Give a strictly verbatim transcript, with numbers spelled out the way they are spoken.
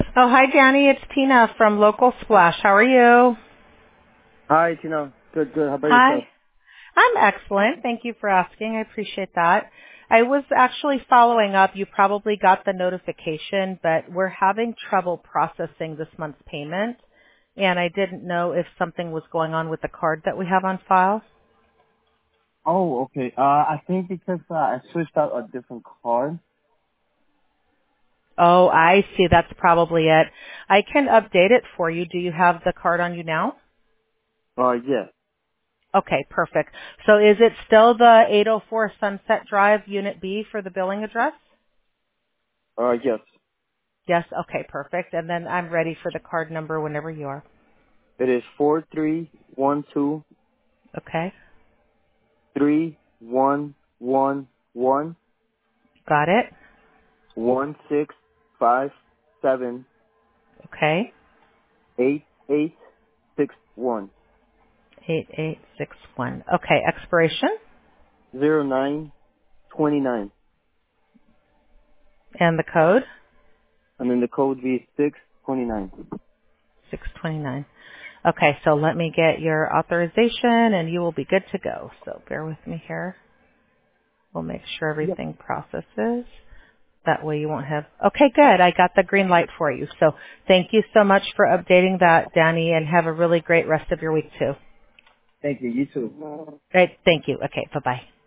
Oh, hi, Danny. It's Tina from Local Splash. How are you? Hi, Tina. Good, good. How about Hi. yourself? I'm excellent. Thank you for asking. I appreciate that. I was actually following up. You probably got the notification, but we're having trouble processing this month's payment, and I didn't know if something was going on with the card that we have on file. Oh, okay. Uh, I think because uh, I switched out a different card. Oh, I see. That's probably it. I can update it for you. Do you have the card on you now? Uh, yeah. Okay, perfect. So is it still the eight oh four Sunset Drive, Unit B for the billing address? Uh, yes. Yes, okay, perfect. And then I'm ready for the card number whenever you are. It is four three one two Okay, three one one one got it. one six five seven Okay, eight eight six one eight eight six one. Okay, expiration zero nine twenty nine, and the code and then the code be six twenty nine. six twenty-nine. Okay, so let me get your authorization and you will be good to go. So bear with me here. We'll make sure Yep. everything processes. That way you won't have, okay, good. I got the green light for you. So thank you so much for updating that, Danny, and have a really great rest of your week too. Thank you. You too. Great. Thank you. Okay. Bye-bye.